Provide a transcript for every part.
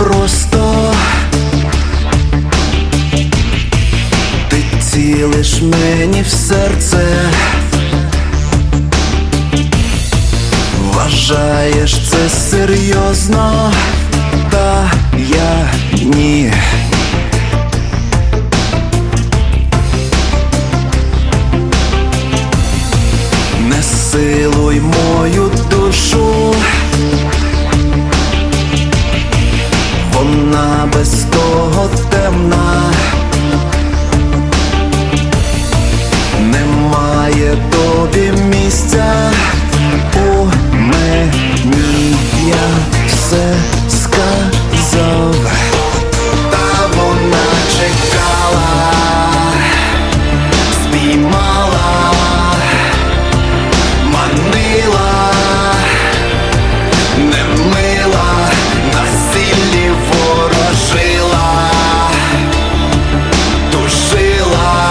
просто. Ти цілиш мені в серце, вважаєш це серйозно, та я ні. Не силуй мою душу, вона без того темна. Немає тобі місця у мені, я все сказав. Та вона чекала, спіймала, манила, немила, на силі ворожила, душила,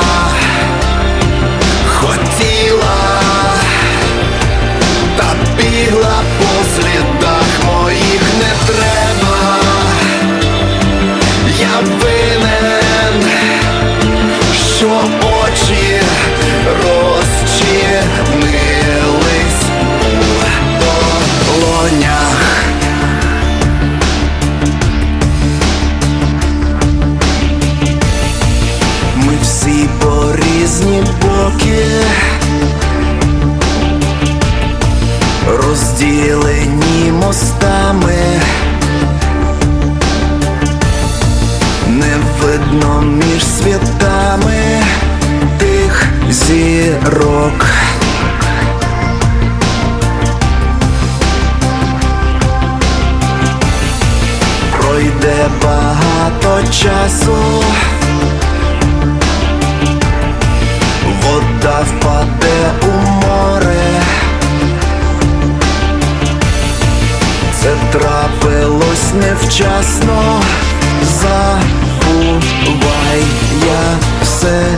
хотіла, та бігла по слідах моїх. Не треба, я винен, що очі розчинились у долонях. Ми всі по різні боки, розділені мостами. Не видно між світами тих зірок. Пройде багато часу, вода впаде у море. Це трапилось невчасно, забувай, я все